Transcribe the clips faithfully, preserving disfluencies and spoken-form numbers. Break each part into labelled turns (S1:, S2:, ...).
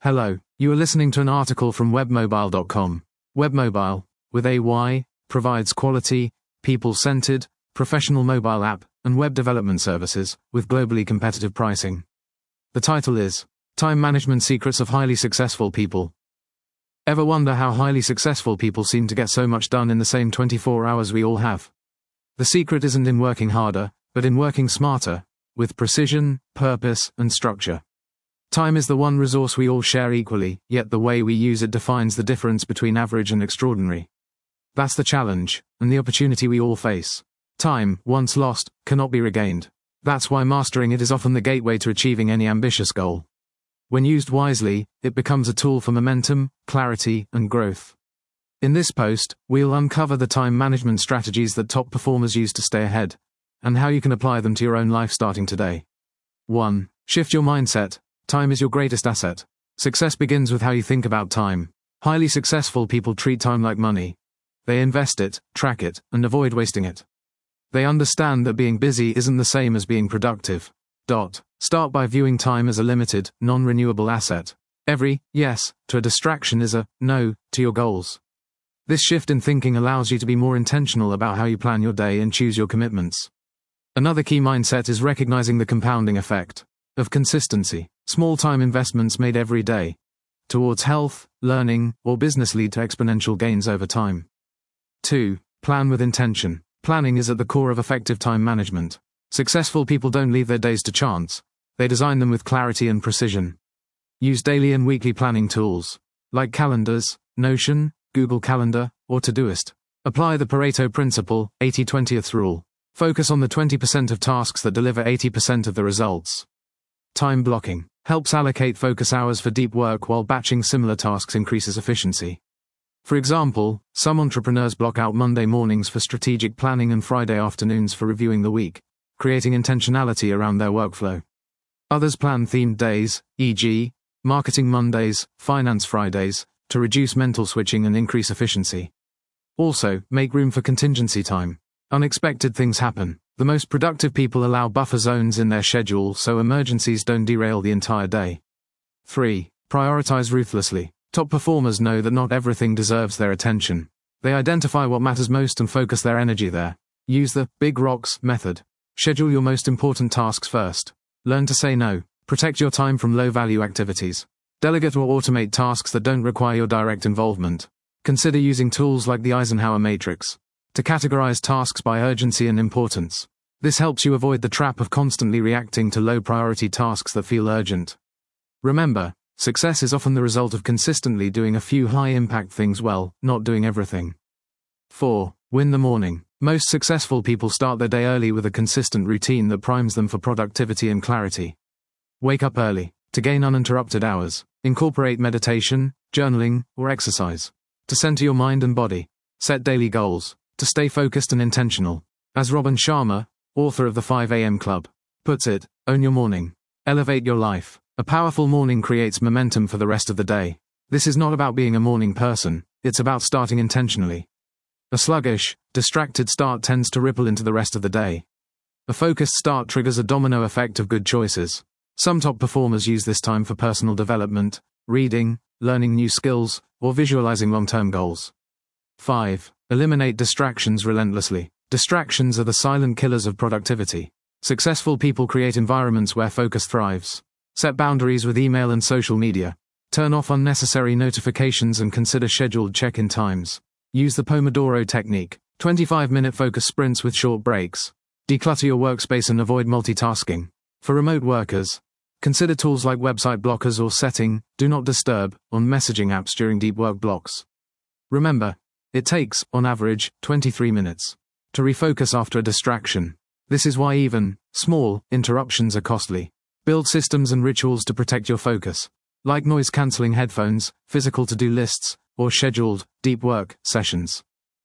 S1: Hello, you are listening to an article from webmobile dot com. Webmobile, with A Y, provides quality, people-centered, professional mobile app and web development services with globally competitive pricing. The title is Time Management Secrets of Highly Successful People. Ever wonder how highly successful people seem to get so much done in the same twenty-four hours we all have? The secret isn't in working harder, but in working smarter, with precision, purpose, and structure. Time is the one resource we all share equally, yet the way we use it defines the difference between average and extraordinary. That's the challenge, and the opportunity we all face. Time, once lost, cannot be regained. That's why mastering it is often the gateway to achieving any ambitious goal. When used wisely, it becomes a tool for momentum, clarity, and growth. In this post, we'll uncover the time management strategies that top performers use to stay ahead, and how you can apply them to your own life starting today. one. Shift your mindset. Time is your greatest asset. Success begins with how you think about time. Highly successful people treat time like money. They invest it, track it, and avoid wasting it. They understand that being busy isn't the same as being productive. Dot. Start by viewing time as a limited, non-renewable asset. Every yes to a distraction is a no to your goals. This shift in thinking allows you to be more intentional about how you plan your day and choose your commitments. Another key mindset is recognizing the compounding effect of consistency. Small time investments made every day towards health, learning, or business lead to exponential gains over time. two. Plan with intention. Planning is at the core of effective time management. Successful people don't leave their days to chance. They design them with clarity and precision. Use daily and weekly planning tools, like calendars, Notion, Google Calendar, or Todoist. Apply the Pareto principle, eighty twenty rule. Focus on the twenty percent of tasks that deliver eighty percent of the results. Time blocking helps allocate focus hours for deep work while batching similar tasks increases efficiency. For example, some entrepreneurs block out Monday mornings for strategic planning and Friday afternoons for reviewing the week, creating intentionality around their workflow. Others plan themed days, for example, Marketing Mondays, Finance Fridays, to reduce mental switching and increase efficiency. Also, make room for contingency time. Unexpected things happen. The most productive people allow buffer zones in their schedule so emergencies don't derail the entire day. three. Prioritize ruthlessly. Top performers know that not everything deserves their attention. They identify what matters most and focus their energy there. Use the big rocks method. Schedule your most important tasks first. Learn to say no. Protect your time from low-value activities. Delegate or automate tasks that don't require your direct involvement. Consider using tools like the Eisenhower Matrix to categorize tasks by urgency and importance. This helps you avoid the trap of constantly reacting to low-priority tasks that feel urgent. Remember, success is often the result of consistently doing a few high-impact things well, not doing everything. four. Win the morning. Most successful people start their day early with a consistent routine that primes them for productivity and clarity. Wake up early to gain uninterrupted hours. Incorporate meditation, journaling, or exercise to center your mind and body. Set daily goals to stay focused and intentional. As Robin Sharma, author of the five a m Club, puts it, own your morning. Elevate your life. A powerful morning creates momentum for the rest of the day. This is not about being a morning person, it's about starting intentionally. A sluggish, distracted start tends to ripple into the rest of the day. A focused start triggers a domino effect of good choices. Some top performers use this time for personal development, reading, learning new skills, or visualizing long-term goals. five. Eliminate distractions relentlessly. Distractions are the silent killers of productivity. Successful people create environments where focus thrives. Set boundaries with email and social media. Turn off unnecessary notifications and consider scheduled check-in times. Use the Pomodoro technique, twenty-five minute focus sprints with short breaks. Declutter your workspace and avoid multitasking. For remote workers, consider tools like website blockers or setting Do Not Disturb on messaging apps during deep work blocks. Remember, it takes, on average, twenty-three minutes to refocus after a distraction. This is why even small interruptions are costly. Build systems and rituals to protect your focus, like noise-canceling headphones, physical to-do lists, or scheduled, deep work sessions.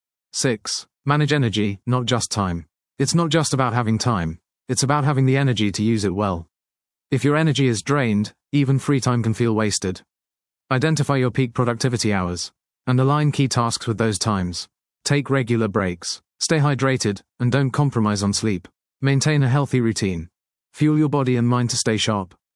S1: six. Manage energy, not just time. It's not just about having time, it's about having the energy to use it well. If your energy is drained, even free time can feel wasted. Identify your peak productivity hours and align key tasks with those times. Take regular breaks, stay hydrated, and don't compromise on sleep. Maintain a healthy routine. Fuel your body and mind to stay sharp.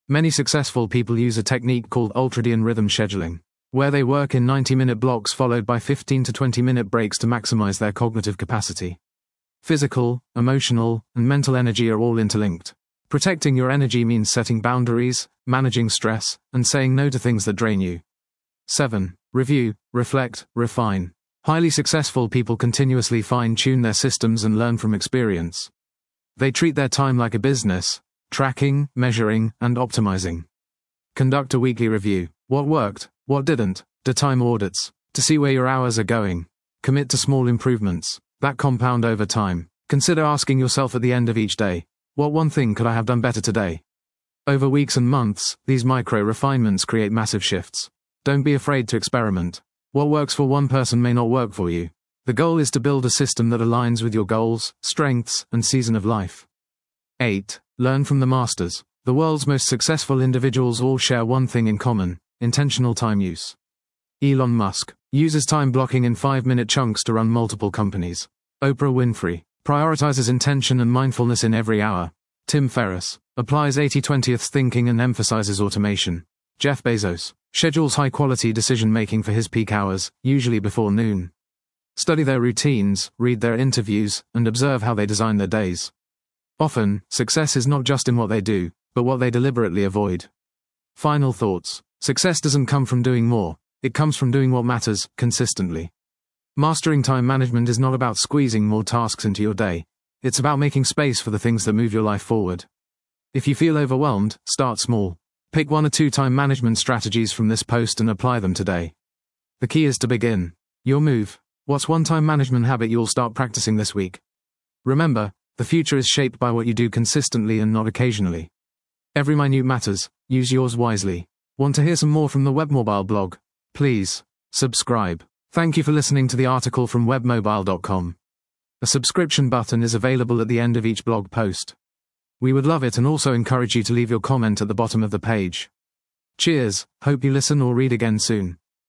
S1: Many successful people use a technique called ultradian rhythm scheduling, where they work in ninety-minute blocks followed by fifteen to twenty minute breaks to maximize their cognitive capacity. Physical, emotional, and mental energy are all interlinked. Protecting your energy means setting boundaries, managing stress, and saying no to things that drain you. seven. Review, reflect, refine. Highly successful people continuously fine-tune their systems and learn from experience. They treat their time like a business, tracking, measuring, and optimizing. Conduct a weekly review. What worked? What didn't? Do time audits to see where your hours are going. Commit to small improvements that compound over time. Consider asking yourself at the end of each day, what one thing could I have done better today? Over weeks and months, these micro refinements create massive shifts. Don't be afraid to experiment. What works for one person may not work for you. The goal is to build a system that aligns with your goals, strengths, and season of life. eight. Learn from the masters. The world's most successful individuals all share one thing in common: intentional time use. Elon Musk uses time blocking in five-minute chunks to run multiple companies. Oprah Winfrey prioritizes intention and mindfulness in every hour. Tim Ferriss applies eighty twenty thinking and emphasizes automation. Jeff Bezos schedules high-quality decision-making for his peak hours, usually before noon. Study their routines, read their interviews, and observe how they design their days. Often, success is not just in what they do, but what they deliberately avoid. Final thoughts. Success doesn't come from doing more, it comes from doing what matters, consistently. Mastering time management is not about squeezing more tasks into your day. It's about making space for the things that move your life forward. If you feel overwhelmed, start small. Pick one or two time management strategies from this post and apply them today. The key is to begin. Your move. What's one time management habit you'll start practicing this week? Remember, the future is shaped by what you do consistently and not occasionally. Every minute matters. Use yours wisely. Want to hear some more from the Webmobile blog? Please subscribe. Thank you for listening to the article from webmobile dot com. A subscription button is available at the end of each blog post. We would love it and also encourage you to leave your comment at the bottom of the page. Cheers, hope you listen or read again soon.